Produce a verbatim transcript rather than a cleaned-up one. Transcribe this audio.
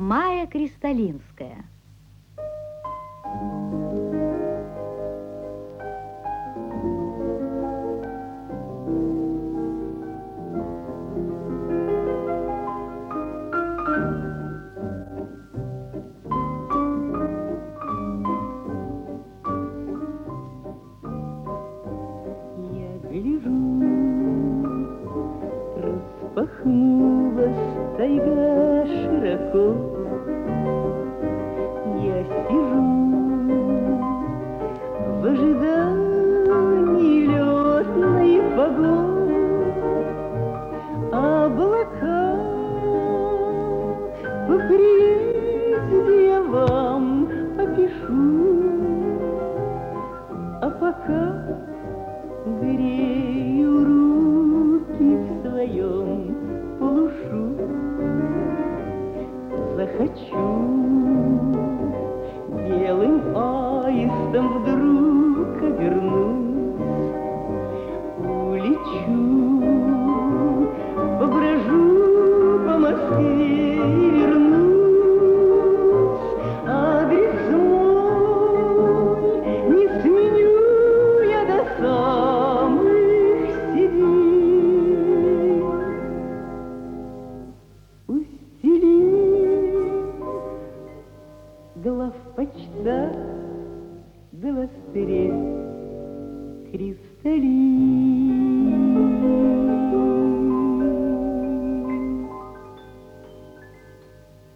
Майя Кристалинская. Распахнулась тайга широко, я сижу в ожидании летной погоды. Облака по приезде я вам опишу, а пока грею руки в своем полушу. Захочу белым аистом вдруг обернусь, улечу, поброжу по Москве и вернусь. Адрес мой не сменю я до самых седин. Устели главпочта, главстрель, Кристалин.